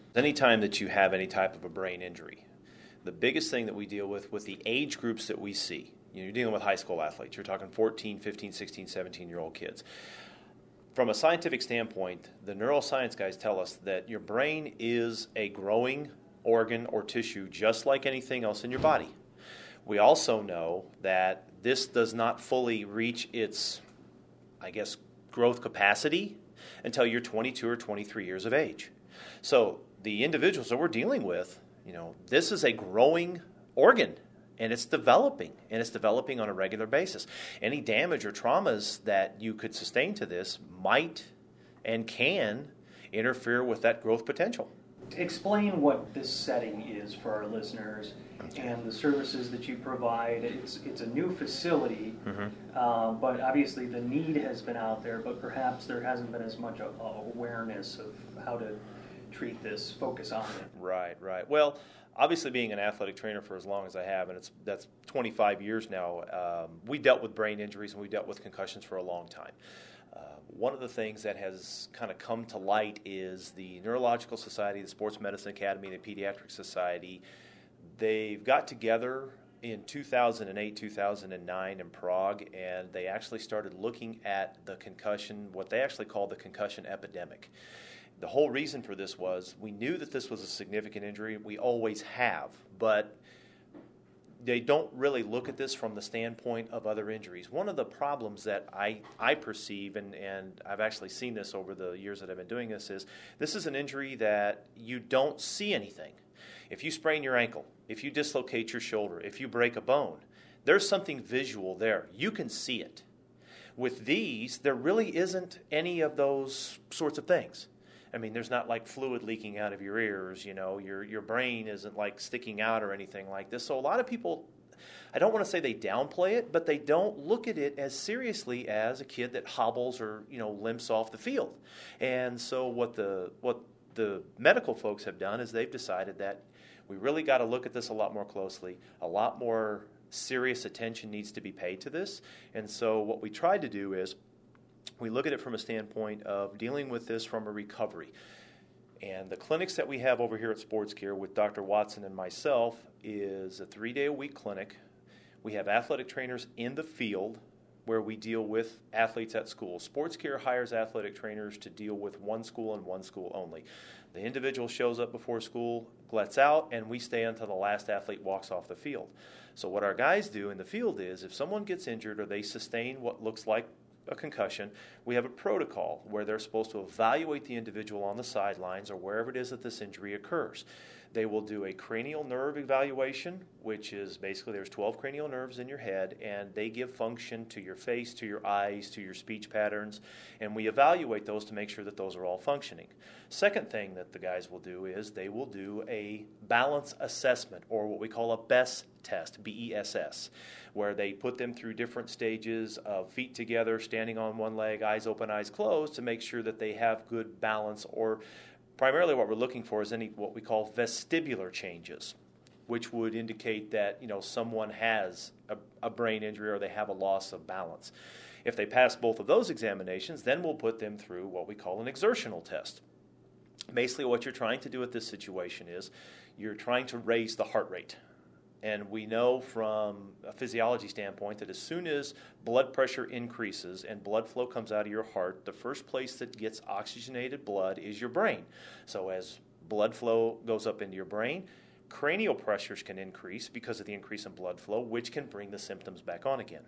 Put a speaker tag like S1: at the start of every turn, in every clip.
S1: Anytime that you have any type of a brain injury, the biggest thing that we deal with the age groups that we see, you're dealing with high school athletes. You're talking 14, 15, 16, 17-year-old kids. From a scientific standpoint, the neuroscience guys tell us that your brain is a growing organ or tissue just like anything else in your body. We also know that this does not fully reach its, growth capacity until you're 22 or 23 years of age. So the individuals that we're dealing with, this is a growing organ, and it's developing on a regular basis. Any damage or traumas that you could sustain to this might and can interfere with that growth potential.
S2: Explain what this setting is for our listeners and the services that you provide. It's a new facility, but obviously the need has been out there, but perhaps there hasn't been as much awareness of how to treat this, focus on it.
S1: Right. Well, obviously being an athletic trainer for as long as I have, and that's 25 years now, we dealt with brain injuries and we dealt with concussions for a long time. One of the things that has kind of come to light is the Neurological Society, the Sports Medicine Academy, the Pediatric Society. They've got together in 2008, 2009 in Prague, and they actually started looking at the concussion, what they actually call the concussion epidemic. The whole reason for this was we knew that this was a significant injury. We always have, but they don't really look at this from the standpoint of other injuries. One of the problems that I perceive, and I've actually seen this over the years that I've been doing this is an injury that you don't see anything. If you sprain your ankle, if you dislocate your shoulder, if you break a bone, there's something visual there. You can see it. With these, there really isn't any of those sorts of things. I mean, there's not like fluid leaking out of your ears, your brain isn't like sticking out or anything like this. So a lot of people, I don't want to say they downplay it, but they don't look at it as seriously as a kid that hobbles or, limps off the field. And so what the medical folks have done is they've decided that we really got to look at this a lot more closely, a lot more serious attention needs to be paid to this. And so what we tried to do is we look at it from a standpoint of dealing with this from a recovery. And the clinics that we have over here at Sports Care with Dr. Watson and myself is a 3-day-a-week clinic. We have athletic trainers in the field where we deal with athletes at school. Sports Care hires athletic trainers to deal with one school and one school only. The individual shows up before school, lets out, and we stay until the last athlete walks off the field. So what our guys do in the field is if someone gets injured or they sustain what looks like a concussion, we have a protocol where they're supposed to evaluate the individual on the sidelines or wherever it is that this injury occurs. They will do a cranial nerve evaluation, which is basically there's 12 cranial nerves in your head, and they give function to your face, to your eyes, to your speech patterns, and we evaluate those to make sure that those are all functioning. Second thing that the guys will do is they will do a balance assessment, or what we call a BESS test, BESS, where they put them through different stages of feet together, standing on one leg, eyes open, eyes closed, to make sure that they have good balance, or primarily what we're looking for is any what we call vestibular changes, which would indicate that someone has a brain injury or they have a loss of balance. If they pass both of those examinations, then we'll put them through what we call an exertional test. Basically what you're trying to do with this situation is you're trying to raise the heart rate. And we know from a physiology standpoint that as soon as blood pressure increases and blood flow comes out of your heart, the first place that gets oxygenated blood is your brain. So as blood flow goes up into your brain, cranial pressures can increase because of the increase in blood flow, which can bring the symptoms back on again.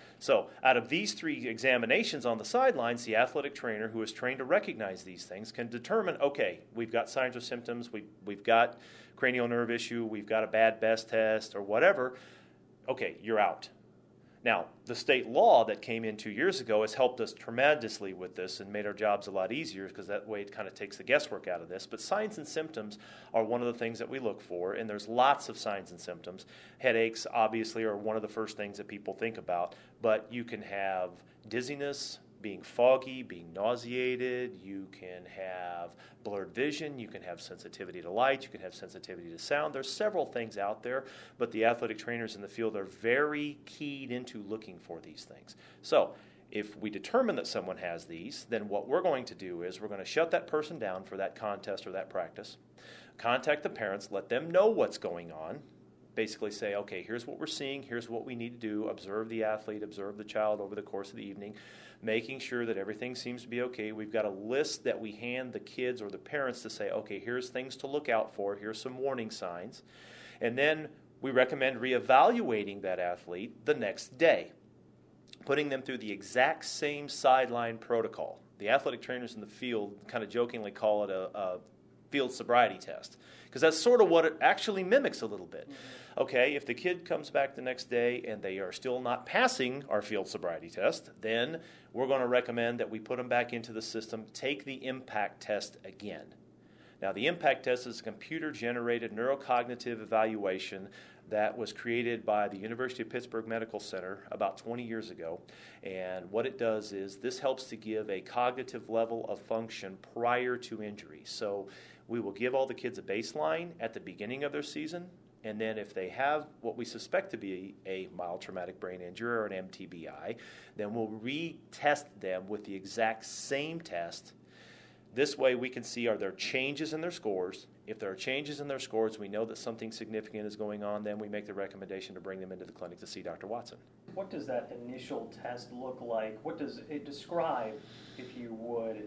S1: So out of these 3 examinations on the sidelines, the athletic trainer who is trained to recognize these things can determine, okay, we've got signs or symptoms, we've got cranial nerve issue, we've got a bad BESS test or whatever, okay, you're out. Now, the state law that came in 2 years ago has helped us tremendously with this and made our jobs a lot easier because that way it kind of takes the guesswork out of this. But signs and symptoms are one of the things that we look for, and there's lots of signs and symptoms. Headaches, obviously, are one of the first things that people think about, but you can have dizziness, being foggy, being nauseated, you can have blurred vision, you can have sensitivity to light, you can have sensitivity to sound. There's several things out there, but the athletic trainers in the field are very keyed into looking for these things. So If we determine that someone has these, then what we're going to do is we're going to shut that person down for that contest or that practice, contact the parents, let them know what's going on, basically say, okay, here's what we're seeing, here's what we need to do, observe the athlete, observe the child over the course of the evening, making sure that everything seems to be okay. We've got a list that we hand the kids or the parents to say, okay, here's things to look out for, here's some warning signs, and then we recommend reevaluating that athlete the next day, putting them through the exact same sideline protocol. The athletic trainers in the field kind of jokingly call it a field sobriety test, because that's sort of what it actually mimics a little bit. Okay, if the kid comes back the next day and they are still not passing our field sobriety test, then we're going to recommend that we put them back into the system, take the impact test again. Now, the impact test is a computer-generated neurocognitive evaluation that was created by the University of Pittsburgh Medical Center about 20 years ago. And what it does is this helps to give a cognitive level of function prior to injury. So we will give all the kids a baseline at the beginning of their season, and then if they have what we suspect to be a mild traumatic brain injury or an MTBI, then we'll retest them with the exact same test. This way we can see, are there changes in their scores? If there are changes in their scores, we know that something significant is going on, then we make the recommendation to bring them into the clinic to see Dr. Watson.
S2: What does that initial test look like? What does it describe, if you would,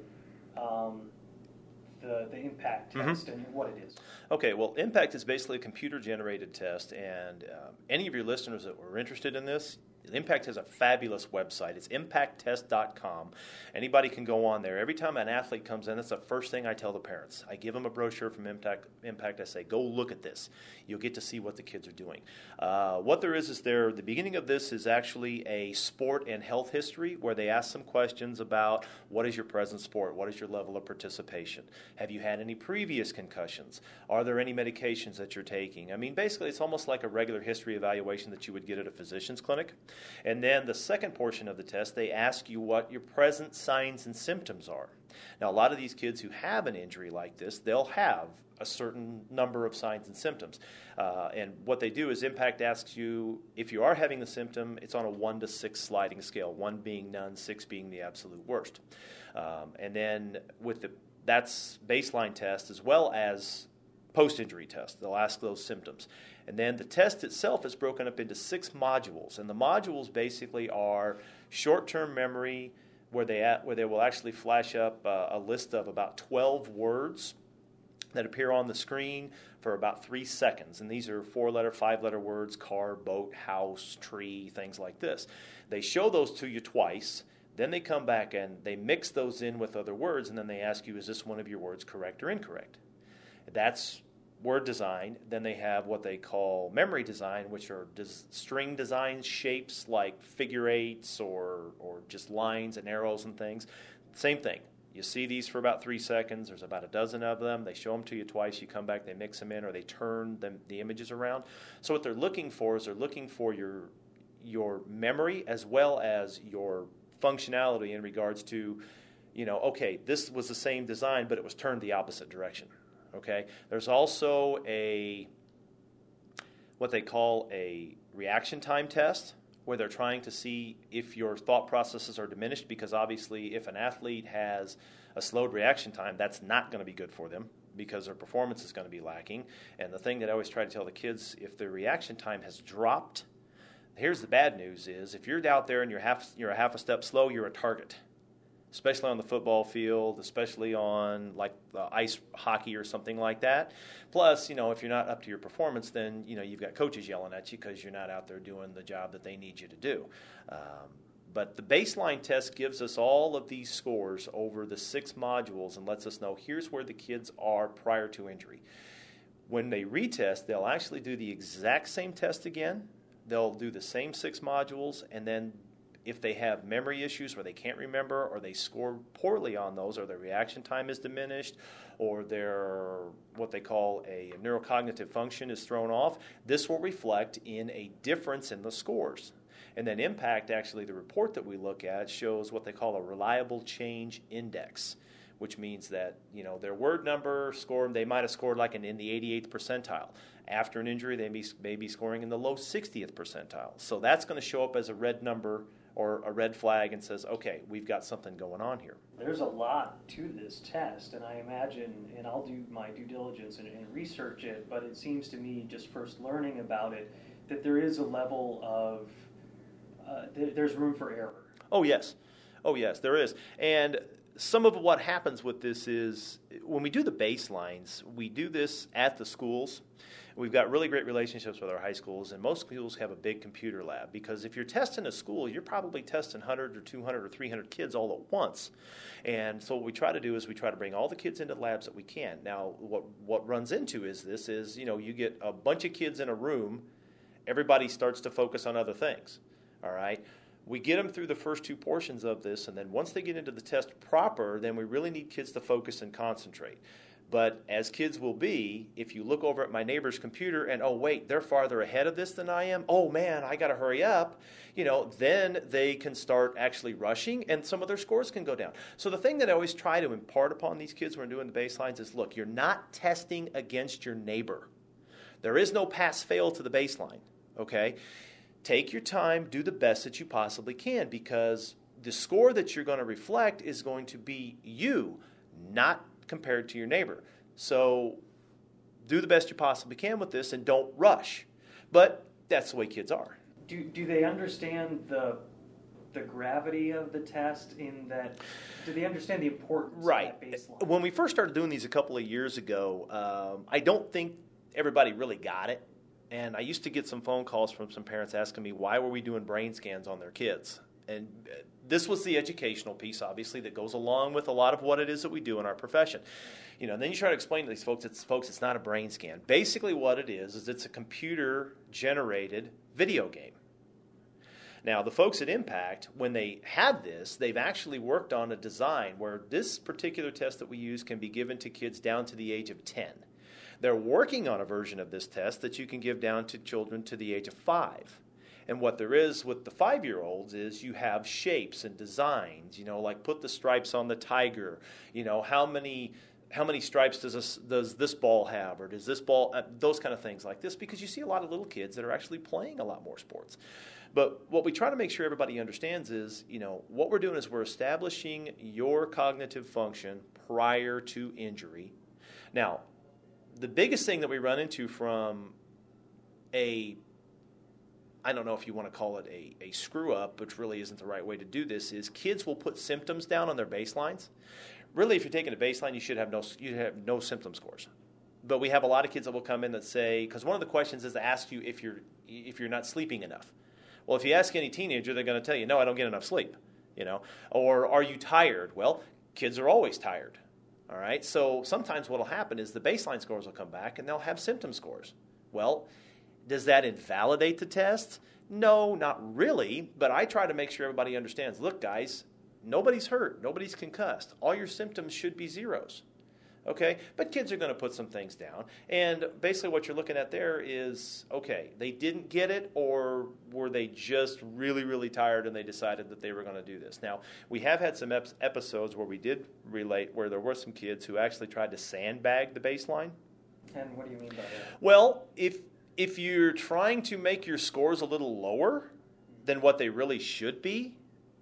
S2: the impact test and what it is?
S1: Okay, well, impact is basically a computer-generated test, and any of your listeners that were interested in this, Impact has a fabulous website. It's impacttest.com. Anybody can go on there. Every time an athlete comes in, that's the first thing I tell the parents. I give them a brochure from Impact. I say, go look at this. You'll get to see what the kids are doing. What there is the beginning of this is actually a sport and health history where they ask some questions about what is your present sport? What is your level of participation? Have you had any previous concussions? Are there any medications that you're taking? I mean, basically, it's almost like a regular history evaluation that you would get at a physician's clinic. And then the second portion of the test, they ask you what your present signs and symptoms are. Now, a lot of these kids who have an injury like this, they'll have a certain number of signs and symptoms. And what they do is Impact asks you, if you are having the symptom, it's on a 1 to 6 sliding scale, 1 being none, 6 being the absolute worst. And then that's baseline test as well as post-injury test. They'll ask those symptoms. And then the test itself is broken up into 6 modules. And the modules basically are short-term memory, where they will actually flash up a list of about 12 words that appear on the screen for about 3 seconds. And these are 4-letter, 5-letter words: car, boat, house, tree, things like this. They show those to you twice. Then they come back and they mix those in with other words, and then they ask you, is this one of your words correct or incorrect? That's word design. Then they have what they call memory design, which are string design shapes like figure eights or just lines and arrows and things. Same thing. You see these for about 3 seconds. There's about a dozen of them. They show them to you twice. You come back, they mix them in, or they turn the images around. So what they're looking for is they're looking for your memory as well as your functionality in regards to, okay, this was the same design, but it was turned the opposite direction. Okay. There's also what they call a reaction time test, where they're trying to see if your thought processes are diminished, because obviously if an athlete has a slowed reaction time, that's not going to be good for them because their performance is going to be lacking. And the thing that I always try to tell the kids, if their reaction time has dropped, here's the bad news is if you're out there and you're a half a step slow, you're a target. Especially on the football field, especially on like ice hockey or something like that. Plus, if you're not up to your performance, then you've got coaches yelling at you because you're not out there doing the job that they need you to do. But the baseline test gives us all of these scores over the 6 modules and lets us know here's where the kids are prior to injury. When they retest, they'll actually do the exact same test again. They'll do the same 6 modules, and then if they have memory issues where they can't remember, or they score poorly on those, or their reaction time is diminished, or their what they call a neurocognitive function is thrown off, this will reflect in a difference in the scores. And then Impact, actually, the report that we look at shows what they call a reliable change index, which means that their word number score, they might have scored like in the 88th percentile. After an injury, they may be scoring in the low 60th percentile. So that's going to show up as a red number or a red flag and says, okay, we've got something going on here.
S2: There's a lot to this test, and I imagine, and I'll do my due diligence and research it, but it seems to me, just first learning about it, that there is a level of, there's room for error.
S1: Oh, yes. Oh, yes, there is. And some of what happens with this is when we do the baselines, we do this at the schools. We've got really great relationships with our high schools, and most schools have a big computer lab because if you're testing a school, you're probably testing 100 or 200 or 300 kids all at once. And so what we try to do is we try to bring all the kids into the labs that we can. Now, what runs into this is, you get a bunch of kids in a room, everybody starts to focus on other things, all right? We get them through the first two portions of this, and then once they get into the test proper, then we really need kids to focus and concentrate. But as kids will be, if you look over at my neighbor's computer and, oh, wait, they're farther ahead of this than I am. Oh, man, I got to hurry up. Then they can start actually rushing, and some of their scores can go down. So the thing that I always try to impart upon these kids when we're doing the baselines is, look, you're not testing against your neighbor. There is no pass-fail to the baseline, okay? Take your time, do the best that you possibly can, because the score that you're going to reflect is going to be you, not compared to your neighbor. So do the best you possibly can with this and don't rush. But that's the way kids are.
S2: Do they understand the gravity of the test in that? Do they understand the importance of that baseline?
S1: When we first started doing these a couple of years ago, I don't think everybody really got it. And I used to get some phone calls from some parents asking me, why were we doing brain scans on their kids? And this was the educational piece, obviously, that goes along with a lot of what it is that we do in our profession. And then you try to explain to these folks, it's not a brain scan. Basically what it is it's a computer-generated video game. Now, the folks at Impact, when they have this, they've actually worked on a design where this particular test that we use can be given to kids down to the age of 10. They're working on a version of this test that you can give down to children to the age of 5. And what there is with the 5-year-olds is you have shapes and designs, like put the stripes on the tiger, how many stripes does this ball have, or does this ball, those kind of things like this, because you see a lot of little kids that are actually playing a lot more sports. But what we try to make sure everybody understands is, what we're doing is we're establishing your cognitive function prior to injury. Now, the biggest thing that we run into from I don't know if you want to call it a screw-up, which really isn't the right way to do this, is kids will put symptoms down on their baselines. Really, if you're taking a baseline, you have no symptom scores. But we have a lot of kids that will come in that say, because one of the questions is to ask you if you're not sleeping enough. Well, if you ask any teenager, they're going to tell you, no, I don't get enough sleep. Or are you tired? Well, kids are always tired. All right, so sometimes what will happen is the baseline scores will come back and they'll have symptom scores. Well, does that invalidate the test? No, not really, but I try to make sure everybody understands, look, guys, nobody's hurt, nobody's concussed. All your symptoms should be zeros. Okay, but kids are going to put some things down. And basically what you're looking at there is, okay, they didn't get it, or were they just really, really tired and they decided that they were going to do this? Now, we have had some episodes where we did relate where there were some kids who actually tried to sandbag the baseline.
S2: And what do you mean by that?
S1: Well, if you're trying to make your scores a little lower than what they really should be,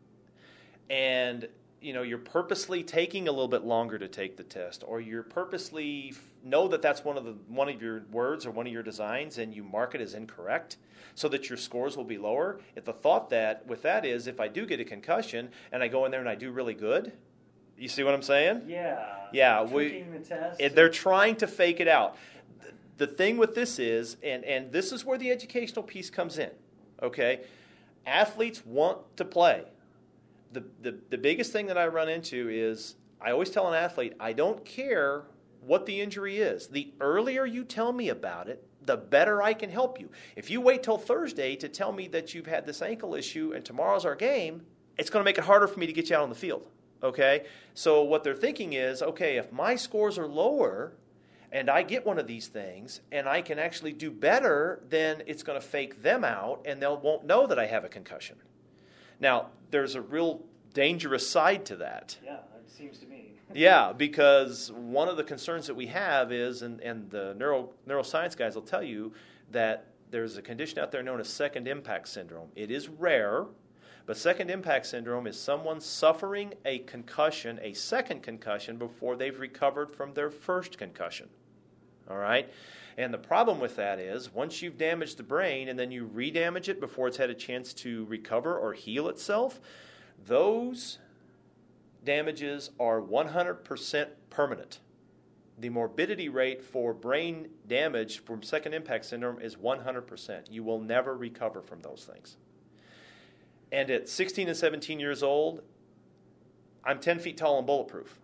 S1: and you're purposely taking a little bit longer to take the test, or you're purposely know that that's one of your words or one of your designs, and you mark it as incorrect so that your scores will be lower. If the thought that with that is, if I do get a concussion and I go in there and I do really good, you see what I'm saying?
S2: Yeah. Tricking the test.
S1: They're trying to fake it out. The thing with this is, and this is where the educational piece comes in. Okay, athletes want to play. The biggest thing that I run into is I always tell an athlete, I don't care what the injury is. The earlier you tell me about it, the better I can help you. If you wait till Thursday to tell me that you've had this ankle issue and tomorrow's our game, it's going to make it harder for me to get you out on the field. Okay? So what they're thinking is, okay, if my scores are lower and I get one of these things and I can actually do better, then it's going to fake them out and they won't know that I have a concussion. Now, there's a real dangerous side to that.
S2: Yeah, it seems to me.
S1: Yeah, because one of the concerns that we have is, and the neuroscience guys will tell you, that there's a condition out there known as second impact syndrome. It is rare, But second impact syndrome is someone suffering a concussion, a second concussion, before they've recovered from their first concussion. All right? And the problem with that is once you've damaged the brain and then you re-damage it before it's had a chance to recover or heal itself, those damages are 100% permanent. The morbidity rate for brain damage from second impact syndrome is 100%. You will never recover from those things. And at 16 and 17 years old, I'm 10 feet tall and bulletproof.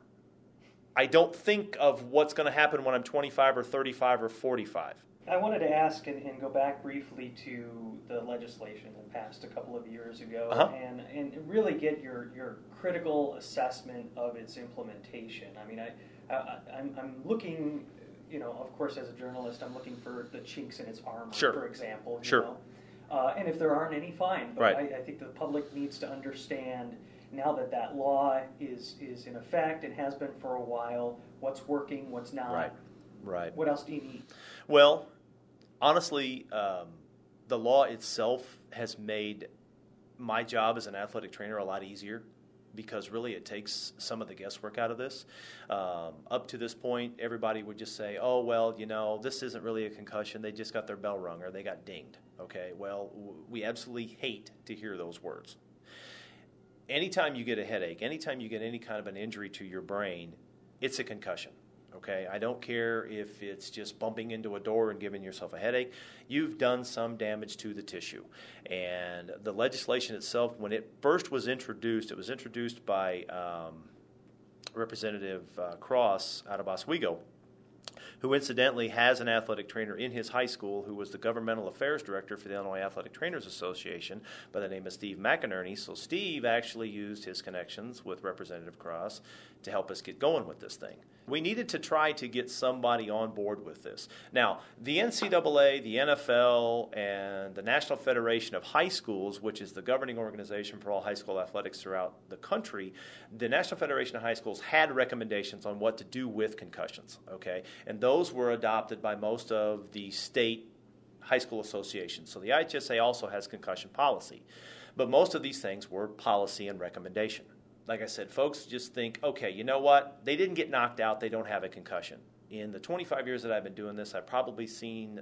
S1: I don't think of what's going to happen when I'm 25 or 35 or 45.
S2: I wanted to ask and go back briefly to the legislation that passed a couple of years ago and really get your critical assessment of its implementation. I mean, I'm looking, of course, as a journalist, I'm looking for the chinks in its armor, for example. You know? And if there aren't any, fine. But I think the public needs to understand now that law is in effect and has been for a while, what's working, what's not.
S1: Right.
S2: What else do you need?
S1: Well, honestly, the law itself has made my job as an athletic trainer a lot easier because really it takes some of the guesswork out of this. Up to this point, everybody would just say, oh, well, this isn't really a concussion. They just got their bell rung or they got dinged. Okay, well, we absolutely hate to hear those words. Anytime you get a headache, anytime you get any kind of an injury to your brain, it's a concussion. Okay, I don't care if it's just bumping into a door and giving yourself a headache. You've done some damage to the tissue. And the legislation itself, when it first was introduced, it was introduced by Representative Cross out of Oswego, who incidentally has an athletic trainer in his high school who was the governmental affairs director for the Illinois Athletic Trainers Association by the name of Steve McInerney. So Steve actually used his connections with Representative Cross to help us get going with this thing. We needed to try to get somebody on board with this. Now, the NCAA, the NFL, and the National Federation of High Schools, which is the governing organization for all high school athletics throughout the country, the National Federation of High Schools had recommendations on what to do with concussions, okay? And those were adopted by most of the state high school associations. So the IHSA also has concussion policy. But most of these things were policy and recommendation. Like I said, folks just think, okay, you know what? They didn't get knocked out. They don't have a concussion. In the 25 years that I've been doing this, I've probably seen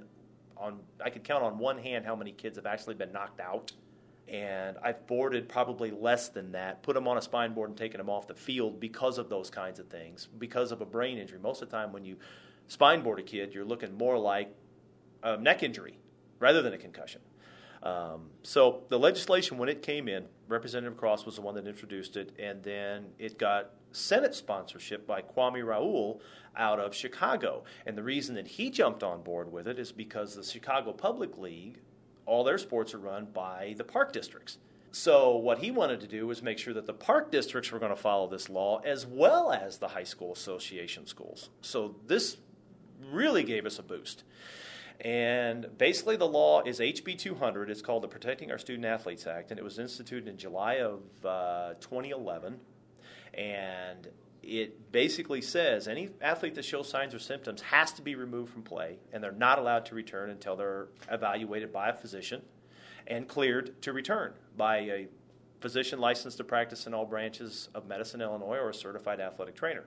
S1: I could count on one hand how many kids have actually been knocked out. And I've boarded probably less than that, put them on a spine board and taken them off the field because of those kinds of things, because of a brain injury. Most of the time when you spine board a kid, you're looking more like a neck injury rather than a concussion. So the legislation, when it came in, Representative Cross was the one that introduced it, and then it got Senate sponsorship by Kwame Raoul out of Chicago. And the reason that he jumped on board with it is because the Chicago Public League, all their sports are run by the park districts. So what he wanted to do was make sure that the park districts were going to follow this law as well as the high school association schools. So this really gave us a boost. And basically the law is HB 200. It's called the Protecting Our Student Athletes Act, and it was instituted in July of 2011. And it basically says any athlete that shows signs or symptoms has to be removed from play, and they're not allowed to return until they're evaluated by a physician and cleared to return by a physician licensed to practice in all branches of medicine, Illinois, or a certified athletic trainer.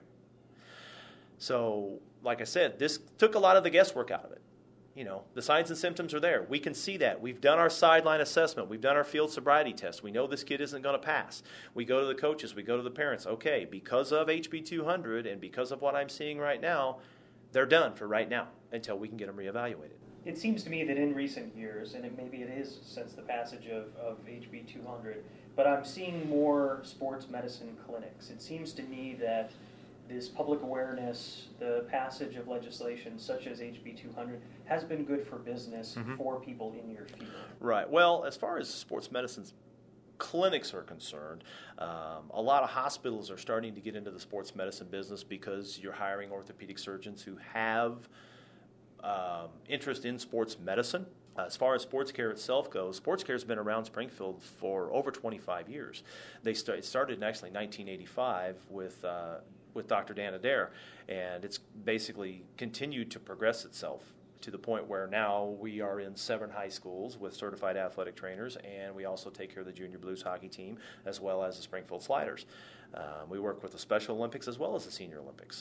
S1: So, like I said, this took a lot of the guesswork out of it. The signs and symptoms are there. We can see that. We've done our sideline assessment. We've done our field sobriety test. We know this kid isn't going to pass. We go to the coaches. We go to the parents. Okay, because of HB 200 and because of what I'm seeing right now, they're done for right now until we can get them reevaluated.
S2: It seems to me that in recent years, and maybe it is since the passage of HB 200, but I'm seeing more sports medicine clinics. It seems to me that this public awareness, the passage of legislation such as HB 200 has been good for business for people in your field.
S1: Right. Well, as far as sports medicine clinics are concerned, a lot of hospitals are starting to get into the sports medicine business because you're hiring orthopedic surgeons who have interest in sports medicine. As far as sports care itself goes, sports care has been around Springfield for over 25 years. It started in actually 1985 with Dr. Dan Adair, and it's basically continued to progress itself. to the point where now we are in 7 high schools with certified athletic trainers, and we also take care of the Junior Blues hockey team as well as the Springfield Sliders. We work with the Special Olympics as well as the Senior Olympics.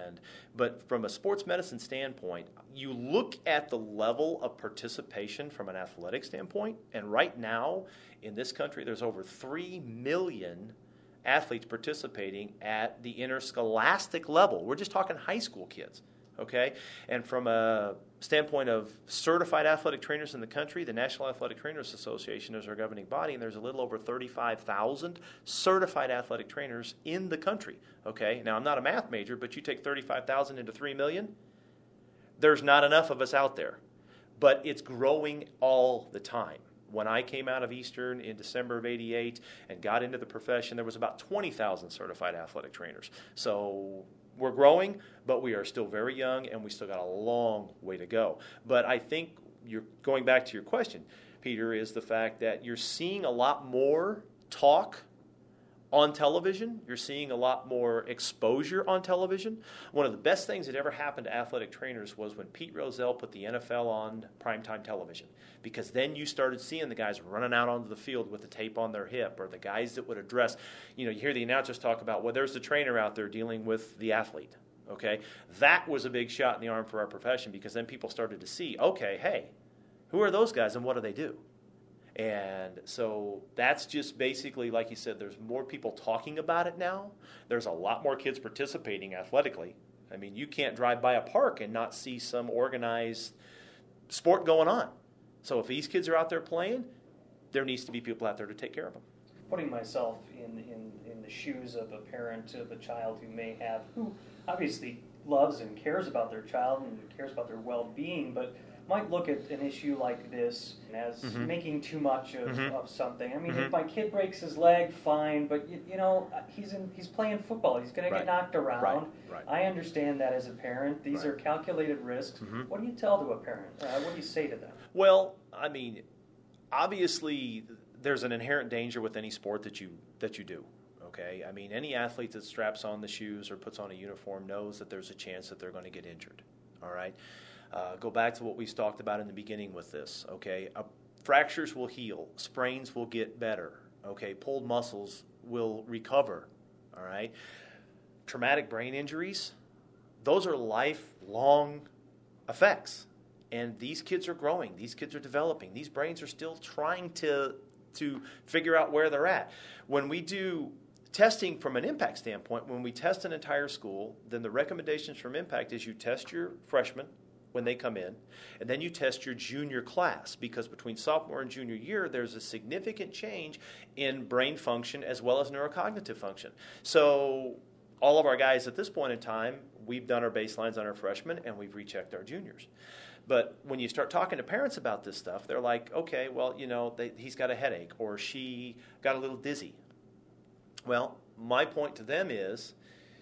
S1: But from a sports medicine standpoint, you look at the level of participation from an athletic standpoint, and right now in this country there's over 3 million athletes participating at the interscholastic level. We're just talking high school kids. Okay, and from a standpoint of certified athletic trainers in the country, the National Athletic Trainers Association is our governing body, and there's a little over 35,000 certified athletic trainers in the country. Okay, now I'm not a math major, but you take 35,000 into 3 million, there's not enough of us out there. But it's growing all the time. When I came out of Eastern in December of '88 and got into the profession, there was about 20,000 certified athletic trainers. So we're growing, but we are still very young, and we still got a long way to go. But I think you're going back to your question, Peter, is the fact that you're seeing a lot more talk on television. You're seeing a lot more exposure on television. One of the best things that ever happened to athletic trainers was when Pete Rozelle put the NFL on primetime television, because then you started seeing the guys running out onto the field with the tape on their hip, or the guys that would address, you hear the announcers talk about, well, there's the trainer out there dealing with the athlete. Okay, that was a big shot in the arm for our profession, because then people started to see, okay, hey, who are those guys and what do they do? And so that's just basically, like you said, there's more people talking about it now. There's a lot more kids participating athletically. I mean, you can't drive by a park and not see some organized sport going on. So if these kids are out there playing, there needs to be people out there to take care of them.
S2: Putting myself in the shoes of a parent of a child who obviously loves and cares about their child and cares about their well-being, but might look at an issue like this as making too much of something. I mean, if my kid breaks his leg, fine, but he's playing football. He's going to get knocked around.
S1: Right.
S2: I understand that as a parent. These are calculated risks. What do you tell to a parent? What do you say to them?
S1: Well, I mean, obviously there's an inherent danger with any sport that you do. Okay, I mean, any athlete that straps on the shoes or puts on a uniform knows that there's a chance that they're going to get injured. All right. Go back to what we talked about in the beginning with this, okay? Fractures will heal. Sprains will get better, okay? Pulled muscles will recover, all right? Traumatic brain injuries, those are lifelong effects. And these kids are growing. These kids are developing. These brains are still trying to figure out where they're at. When we do testing from an impact standpoint, when we test an entire school, then the recommendations from impact is you test your freshmen when they come in, and then you test your junior class, because between sophomore and junior year, there's a significant change in brain function as well as neurocognitive function. So all of our guys at this point in time, we've done our baselines on our freshmen, and we've rechecked our juniors. But when you start talking to parents about this stuff, they're like, okay, well, he's got a headache, or she got a little dizzy. Well, my point to them is,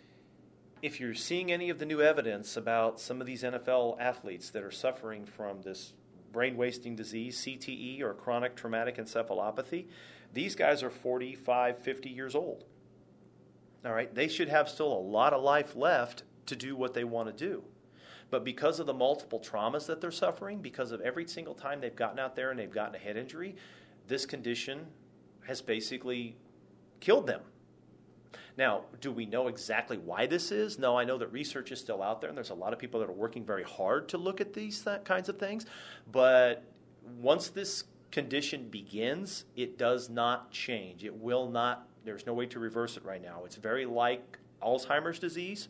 S1: if you're seeing any of the new evidence about some of these NFL athletes that are suffering from this brain-wasting disease, CTE, or chronic traumatic encephalopathy, these guys are 45, 50 years old. All right, they should have still a lot of life left to do what they want to do. But because of the multiple traumas that they're suffering, because of every single time they've gotten out there and they've gotten a head injury, this condition has basically killed them. Now, do we know exactly why this is? No, I know that research is still out there, and there's a lot of people that are working very hard to look at these kinds of things. But once this condition begins, it does not change. It will not. There's no way to reverse it right now. It's very like Alzheimer's disease.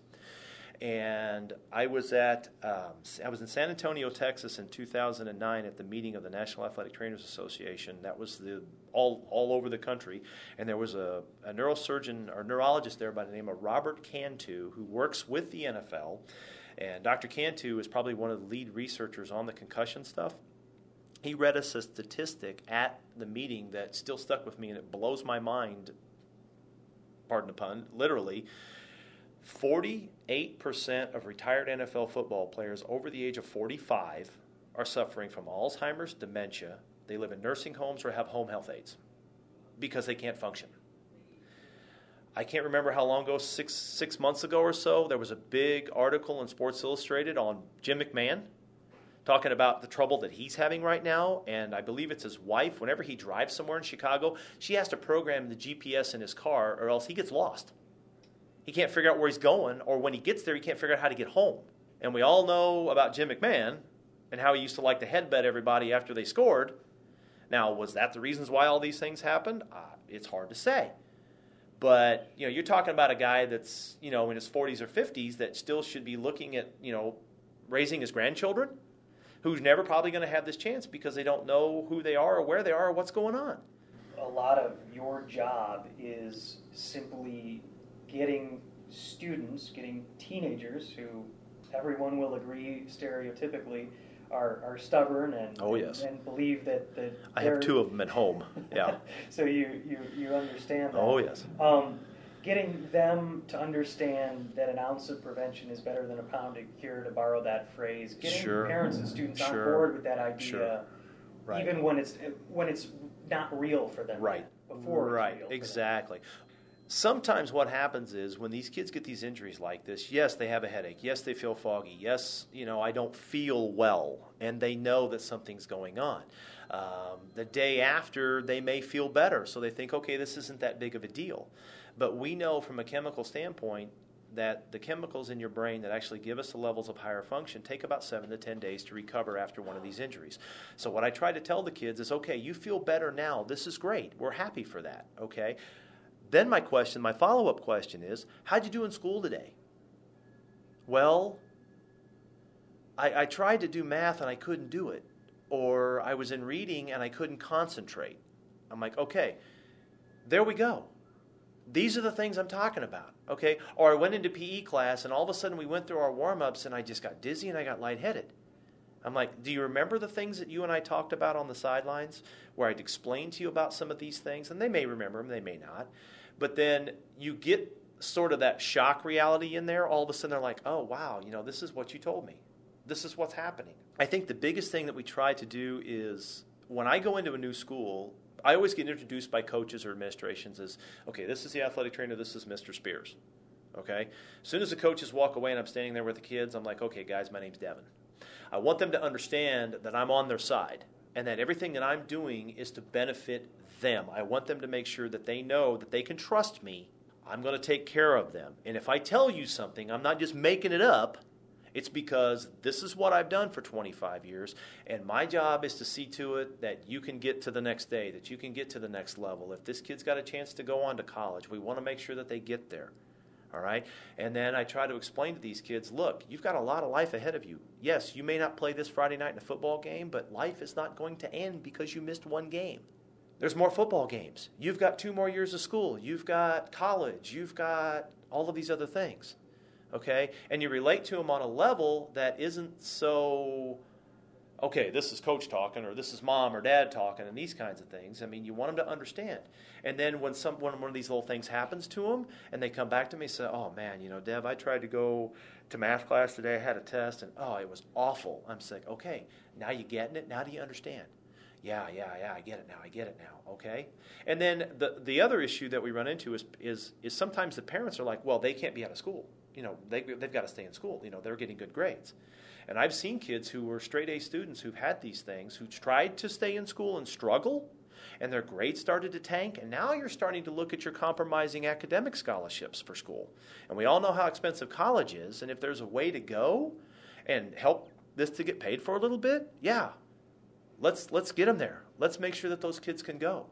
S1: And I was in San Antonio, Texas in 2009 at the meeting of the National Athletic Trainers Association. That was all over the country. And there was a neurosurgeon or neurologist there by the name of Robert Cantu, who works with the NFL. And Dr. Cantu is probably one of the lead researchers on the concussion stuff. He read us a statistic at the meeting that still stuck with me, and it blows my mind, pardon the pun, literally. 48% of retired NFL football players over the age of 45 are suffering from Alzheimer's, dementia. They live in nursing homes or have home health aides because they can't function. I can't remember how long ago, six months ago or so, there was a big article in Sports Illustrated on Jim McMahon talking about the trouble that he's having right now, and I believe it's his wife. Whenever he drives somewhere in Chicago, she has to program the GPS in his car, or else he gets lost. He can't figure out where he's going, or when he gets there, he can't figure out how to get home. And we all know about Jim McMahon and how he used to like to headbutt everybody after they scored. Now, was that the reasons why all these things happened? It's hard to say. But, you're talking about a guy that's, in his 40s or 50s that still should be looking at, raising his grandchildren, who's never probably going to have this chance because they don't know who they are or where they are or what's going on.
S2: A lot of your job is simply getting teenagers who everyone will agree stereotypically are stubborn and and believe that
S1: I have two of them at home. Yeah.
S2: So you understand that.
S1: Oh yes.
S2: Getting them to understand that an ounce of prevention is better than a pound of cure, to borrow that phrase. Getting parents and students on board with that idea, even when it's not real for them.
S1: Right.
S2: Before it's real.
S1: Exactly. Sometimes what happens is when these kids get these injuries like this, yes, they have a headache. Yes, they feel foggy. Yes, I don't feel well. And they know that something's going on. The day after, they may feel better. So they think, okay, this isn't that big of a deal. But we know from a chemical standpoint that the chemicals in your brain that actually give us the levels of higher function take about 7 to 10 days to recover after one of these injuries. So what I try to tell the kids is, okay, you feel better now. This is great. We're happy for that, okay? Then my follow-up question is, how'd you do in school today? Well, I tried to do math and I couldn't do it. Or I was in reading and I couldn't concentrate. I'm like, okay, there we go. These are the things I'm talking about, okay? Or I went into PE class and all of a sudden we went through our warm-ups and I just got dizzy and I got lightheaded. I'm like, do you remember the things that you and I talked about on the sidelines where I'd explained to you about some of these things? And they may remember them, they may not. But then you get sort of that shock reality in there. All of a sudden they're like, oh, wow, this is what you told me. This is what's happening. I think the biggest thing that we try to do is when I go into a new school, I always get introduced by coaches or administrations as, okay, this is the athletic trainer, this is Mr. Spears. Okay? As soon as the coaches walk away and I'm standing there with the kids, I'm like, okay, guys, my name's Devin. I want them to understand that I'm on their side and that everything that I'm doing is to benefit them. I want them to make sure that they know that they can trust me. I'm going to take care of them. And if I tell you something, I'm not just making it up. It's because this is what I've done for 25 years, and my job is to see to it that you can get to the next day, that you can get to the next level. If this kid's got a chance to go on to college, we want to make sure that they get there. All right? And then I try to explain to these kids, look, you've got a lot of life ahead of you. Yes, you may not play this Friday night in a football game, but life is not going to end because you missed one game. There's more football games. You've got 2 more years of school. You've got college. You've got all of these other things. Okay? And you relate to them on a level that isn't so, okay, this is coach talking, or this is mom or dad talking, and these kinds of things. I mean, you want them to understand. And then when one of these little things happens to them, and they come back to me and say, oh, man, Dev, I tried to go to math class today. I had a test, and, oh, it was awful. I'm just like, okay, now you getting it? Now do you understand? Yeah, I get it now, okay? And then the other issue that we run into is sometimes the parents are like, well, they can't be out of school. They've got to stay in school. They're getting good grades. And I've seen kids who were straight-A students who've had these things, who tried to stay in school and struggle, and their grades started to tank, and now you're starting to look at your compromising academic scholarships for school. And we all know how expensive college is, and if there's a way to go and help this to get paid for a little bit, yeah, let's get them there. Let's make sure that those kids can go.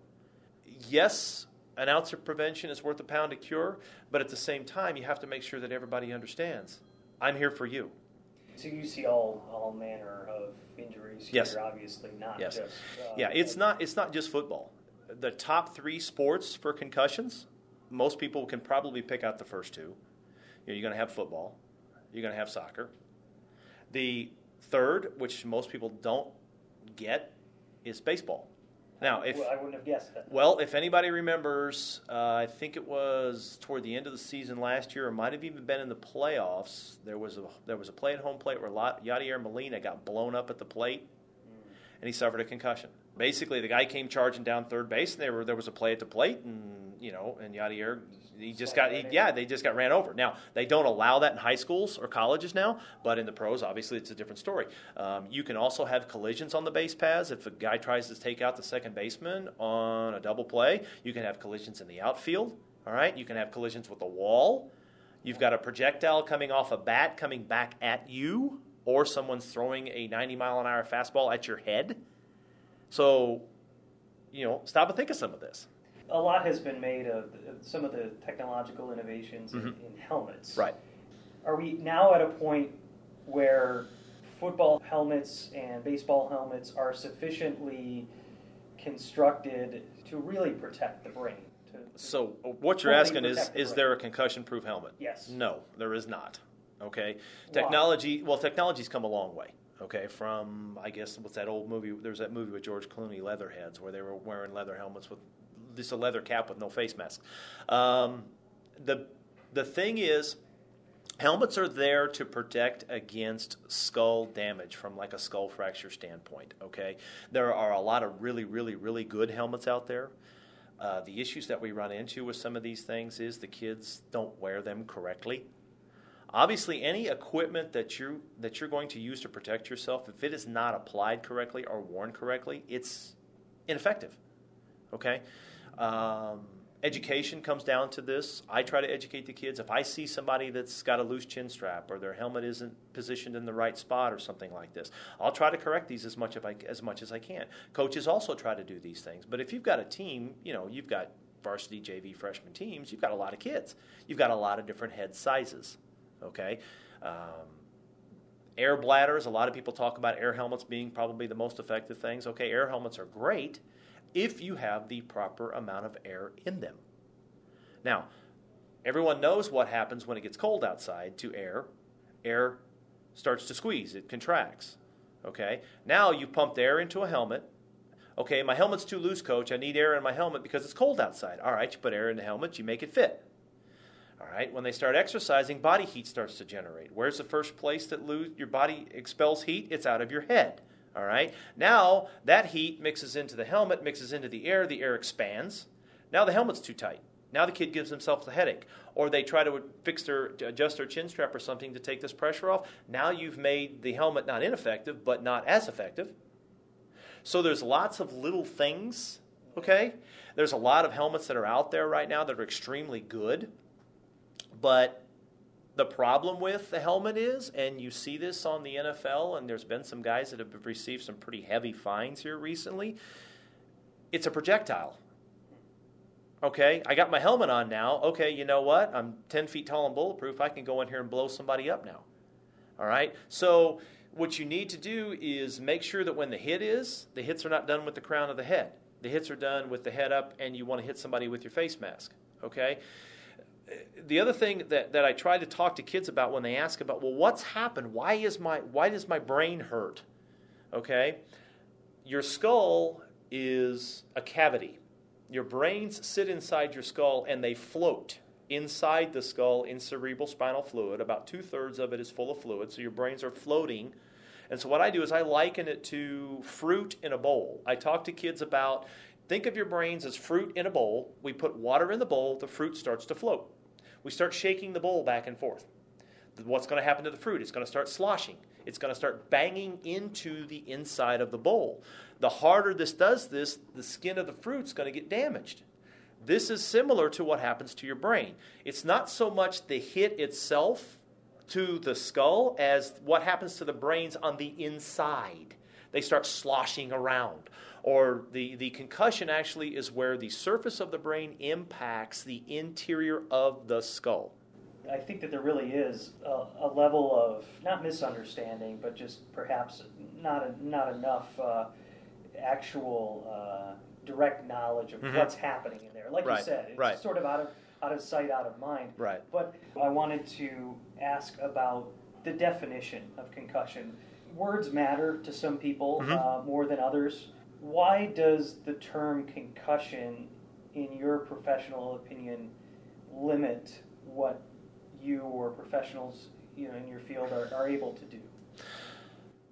S1: Yes, an ounce of prevention is worth a pound of cure, but at the same time, you have to make sure that everybody understands, I'm here for you.
S2: So you see all manner of injuries here,
S1: yes.
S2: Obviously, not
S1: yes.
S2: just...
S1: it's not just football. The top 3 sports for concussions, most people can probably pick out the first 2. You're going to have football. You're going to have soccer. The third, which most people don't get, is baseball. Now,
S2: I wouldn't have guessed that.
S1: Well, if anybody remembers, I think it was toward the end of the season last year, or might have even been in the playoffs. There was a play at home plate where Yadier Molina got blown up at the plate, and he suffered a concussion. Basically, the guy came charging down third base, and there was a play at the plate, and and Yadier, they just got ran over. Now, they don't allow that in high schools or colleges now, but in the pros, obviously, it's a different story. You can also have collisions on the base paths. If a guy tries to take out the second baseman on a double play, you can have collisions in the outfield, all right? You can have collisions with the wall. You've got a projectile coming off a bat coming back at you, or someone's throwing a 90-mile-an-hour fastball at your head. So, stop and think of some of this.
S2: A lot has been made of some of the technological innovations in helmets.
S1: Right.
S2: Are we now at a point where football helmets and baseball helmets are sufficiently constructed to really protect the brain?
S1: So what you're asking is there a concussion-proof helmet?
S2: Yes.
S1: No, there is not. Okay.
S2: Wow.
S1: Technology's come a long way. Okay, from, I guess, what's that old movie? There's that movie with George Clooney, Leatherheads, where they were wearing leather helmets with just a leather cap with no face mask. The thing is, helmets are there to protect against skull damage from like a skull fracture standpoint, okay? There are a lot of really, really, really good helmets out there. The issues that we run into with some of these things is the kids don't wear them correctly. Obviously, any equipment that you're going to use to protect yourself, if it is not applied correctly or worn correctly, it's ineffective. Okay? Education comes down to this. I try to educate the kids. If I see somebody that's got a loose chin strap or their helmet isn't positioned in the right spot or something like this, I'll try to correct these as much as I can. Coaches also try to do these things. But if you've got a team, you've got varsity, JV, freshman teams, you've got a lot of kids. You've got a lot of different head sizes. Okay, air bladders. A lot of people talk about air helmets being probably the most effective things. Okay, air helmets are great if you have the proper amount of air in them. Now, everyone knows what happens when it gets cold outside to air. Air starts to squeeze. It contracts. Okay, now you pumped air into a helmet. Okay, my helmet's too loose, coach. I need air in my helmet because it's cold outside. All right, you put air in the helmet. You make it fit. All right, when they start exercising, body heat starts to generate. Where's the first place that your body expels heat? It's out of your head. All right, now that heat mixes into the helmet, mixes into the air expands. Now the helmet's too tight. Now the kid gives himself a headache. Or they try to adjust their chin strap or something to take this pressure off. Now you've made the helmet not ineffective, but not as effective. So there's lots of little things, okay? There's a lot of helmets that are out there right now that are extremely good. But the problem with the helmet is, and you see this on the NFL, and there's been some guys that have received some pretty heavy fines here recently, it's a projectile. Okay, I got my helmet on now. Okay, you know what? I'm 10 feet tall and bulletproof. I can go in here and blow somebody up now. All right? So what you need to do is make sure that when the hits are not done with the crown of the head. The hits are done with the head up, and you want to hit somebody with your face mask. Okay? The other thing that I try to talk to kids about when they ask about, well, what's happened? Why does my brain hurt? Okay? Your skull is a cavity. Your brains sit inside your skull and they float inside the skull in cerebral spinal fluid. About 2/3 of it is full of fluid, so your brains are floating. And so what I do is I liken it to fruit in a bowl. I talk to kids about, think of your brains as fruit in a bowl. We put water in the bowl, the fruit starts to float. We start shaking the bowl back and forth. What's going to happen to the fruit? It's going to start sloshing. It's going to start banging into the inside of the bowl. The harder this does this, the skin of the fruit's going to get damaged. This is similar to what happens to your brain. It's not so much the hit itself to the skull as what happens to the brains on the inside. They start sloshing around. Or the concussion actually is where the surface of the brain impacts the interior of the skull.
S2: I think that there really is a level of, not misunderstanding, but just perhaps not enough actual direct knowledge of what's happening in there. Like you said, it's sort of out of sight, out of mind.
S1: Right.
S2: But I wanted to ask about the definition of concussion. Words matter to some people more than others. Why does the term concussion, in your professional opinion, limit what you or professionals in your field are able to do?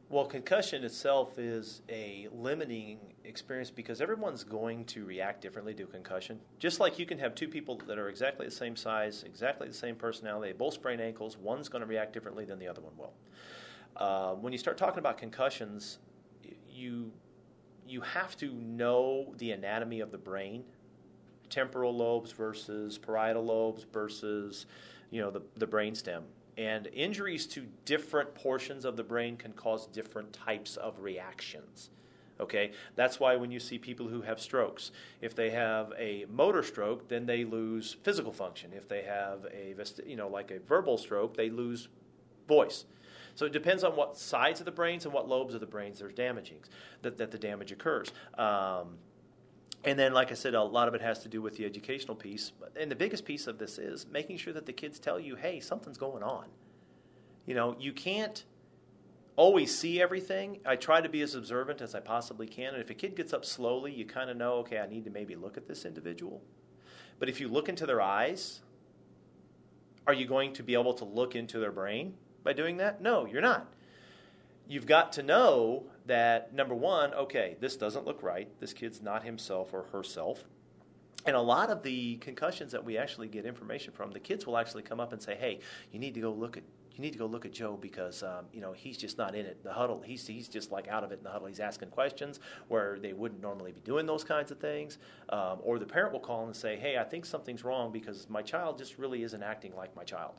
S1: Well, concussion itself is a limiting experience because everyone's going to react differently to concussion. Just like you can have two people that are exactly the same size, exactly the same personality, they both sprain ankles, one's going to react differently than the other one will. When you start talking about concussions, you have to know the anatomy of the brain, temporal lobes versus parietal lobes versus, the brainstem. And injuries to different portions of the brain can cause different types of reactions. Okay, that's why when you see people who have strokes, if they have a motor stroke, then they lose physical function. If they have like a verbal stroke, they lose voice. So it depends on what sides of the brains and what lobes of the brains there's damaging, that the damage occurs. And then, like I said, a lot of it has to do with the educational piece. And the biggest piece of this is making sure that the kids tell you, hey, something's going on. You can't always see everything. I try to be as observant as I possibly can. And if a kid gets up slowly, you kind of know, okay, I need to maybe look at this individual. But if you look into their eyes, are you going to be able to look into their brain by doing that? No, you're not. You've got to know that, number one, okay, this doesn't look right. This kid's not himself or herself. And a lot of the concussions that we actually get information from, the kids will actually come up and say, hey, you need to go look at Joe because he's just not in it. The huddle, he's just like out of it in the huddle. He's asking questions where they wouldn't normally be doing those kinds of things. Or the parent will call and say, hey, I think something's wrong because my child just really isn't acting like my child,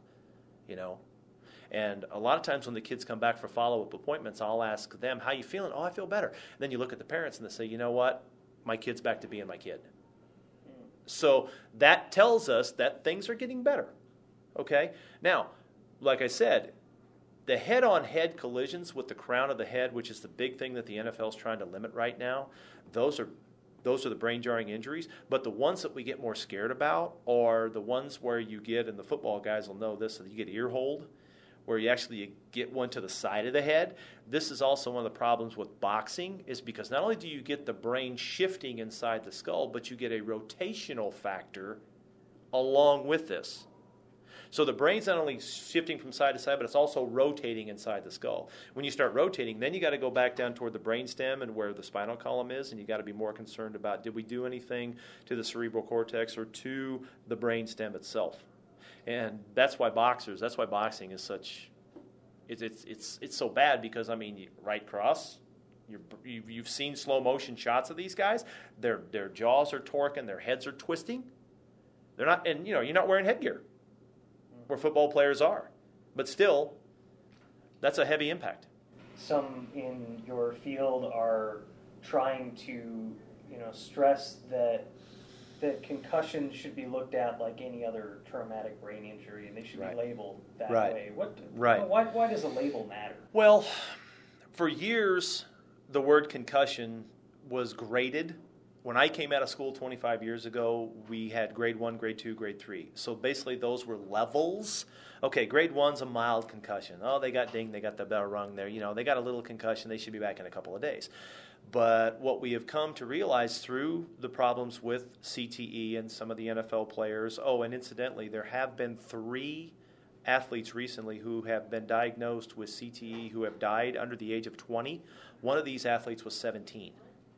S1: And a lot of times when the kids come back for follow-up appointments, I'll ask them, how you feeling? Oh, I feel better. And then you look at the parents and they say, you know what? My kid's back to being my kid. So that tells us that things are getting better. Okay? Now, like I said, the head-on-head collisions with the crown of the head, which is the big thing that the NFL is trying to limit right now, those are the brain-jarring injuries. But the ones that we get more scared about are the ones where you get, and the football guys will know this, so you get ear hold, where you actually get one to the side of the head. This is also one of the problems with boxing, is because not only do you get the brain shifting inside the skull, but you get a rotational factor along with this. So the brain's not only shifting from side to side, but it's also rotating inside the skull. When you start rotating, then you got to go back down toward the brainstem and where the spinal column is, and you got to be more concerned about, did we do anything to the cerebral cortex or to the brainstem itself? And that's why boxing is such, it's so bad because, right cross, you've seen slow motion shots of these guys. Their jaws are torquing, their heads are twisting. They're not, and you're not wearing headgear where football players are. But still, that's a heavy impact.
S2: Some in your field are trying to, stress that concussion should be looked at like any other traumatic brain injury, and they should be labeled that way. Why does a label matter?
S1: Well, for years, the word concussion was graded. When I came out of school 25 years ago, we had grade 1, grade 2, grade 3. So basically those were levels. Okay, grade 1's a mild concussion. Oh, they got dinged, they got the bell rung there. They got a little concussion, they should be back in a couple of days. But what we have come to realize through the problems with CTE and some of the NFL players, and incidentally, there have been 3 athletes recently who have been diagnosed with CTE who have died under the age of 20. One of these athletes was 17.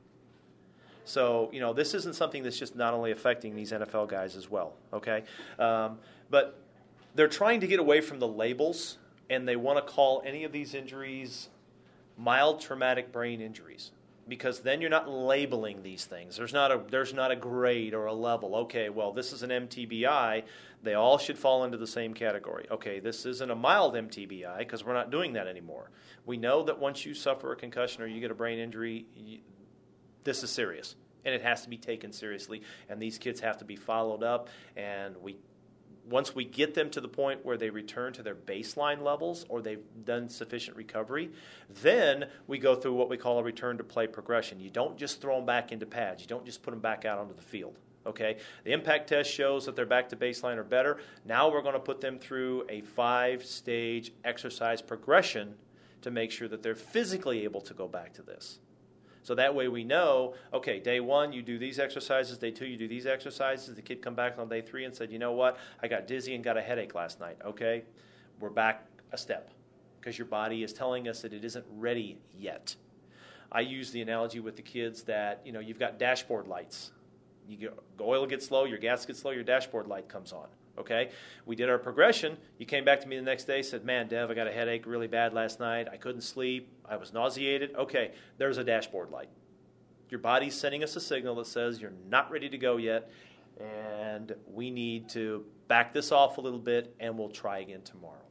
S1: So, this isn't something that's just not only affecting these NFL guys as well, okay? But they're trying to get away from the labels, and they want to call any of these injuries mild traumatic brain injuries, because then you're not labeling these things. There's not a grade or a level. Okay, well, this is an MTBI. They all should fall into the same category. Okay, this isn't a mild MTBI because we're not doing that anymore. We know that once you suffer a concussion or you get a brain injury, this is serious, and it has to be taken seriously, and these kids have to be followed up, and once we get them to the point where they return to their baseline levels or they've done sufficient recovery, then we go through what we call a return to play progression. You don't just throw them back into pads. You don't just put them back out onto the field. Okay? The impact test shows that they're back to baseline or better. Now we're going to put them through a 5-stage exercise progression to make sure that they're physically able to go back to this. So that way we know, okay, day 1, you do these exercises. Day 2, you do these exercises. The kid come back on day 3 and said, you know what, I got dizzy and got a headache last night. Okay, we're back a step. because your body is telling us that it isn't ready yet. I use the analogy with the kids that, you've got dashboard lights. Oil gets low, your gas gets low, your dashboard light comes on. Okay? We did our progression. You came back to me the next day, said, man, Dev, I got a headache really bad last night. I couldn't sleep. I was nauseated. Okay, there's a dashboard light. Your body's sending us a signal that says you're not ready to go yet, and we need to back this off a little bit, and we'll try again tomorrow.